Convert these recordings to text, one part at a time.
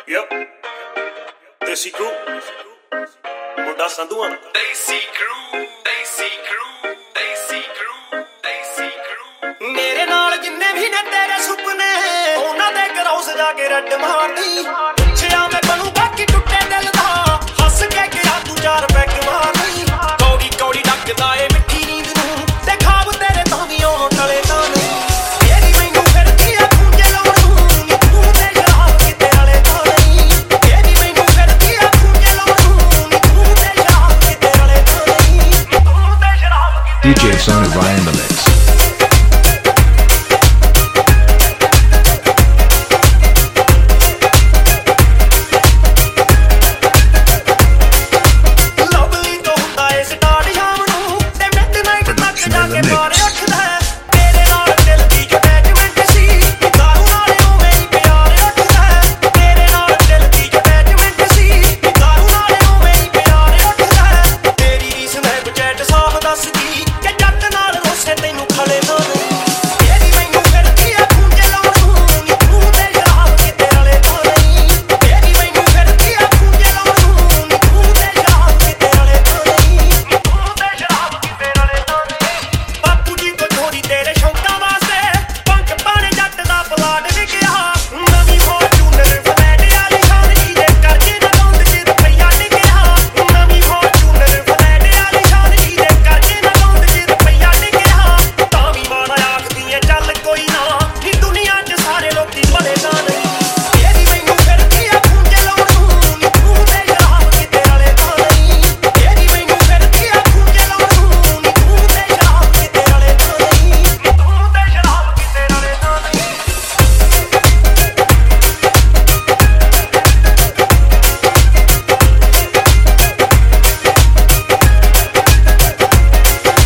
Yep. Desi crew. ਮੁੰਡਾ ਸੰਧੂਆਂ ਦਾ Desi crew, Desi crew, Desi crew, Desi crew। ਮੇਰੇ ਨਾਲ ਜਿੰਨੇ ਵੀ ਨੇ ਤੇਰੇ ਸੁਪਨੇ ਉਹਨਾਂ ਦੇ ਘਰੋਂ ਸਜਾ ਕੇ ਰੱਡ ਮਾਰਦੀ ਪੁੱਛਿਆ ਮੈਂ ਬਣੂ ਬਾਕੀ ਟੁੱਟੇ ਦਿਲ ਦਾ ਹੱਸ ਕੇ ਗਿਆ ਤੂੰ ਚਾਰ ਪੈਗ ਮਾਰਦੀ ਕੌੜੀ ਕੌੜੀ ਡੱਕਦਾ ਏ ਮਿੱਠੀ ਨੀਂਦ ਨੂੰ ਤੇ ਖਾਬ ਤੇਰੇ ਤਾਂ ਵੀ ਉਹ ਟਲੇ ਤਾਂ ਨਹੀਂ DJ Sony Ryan the mix. Production in the mix.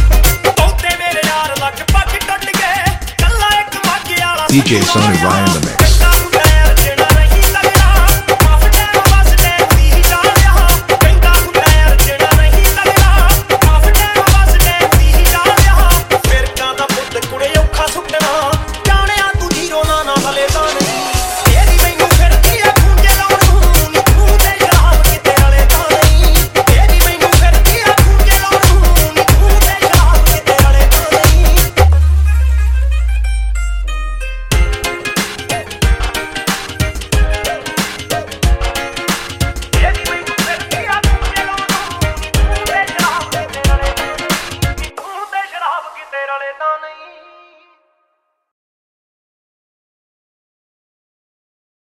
DJ Sony Ryan the mix.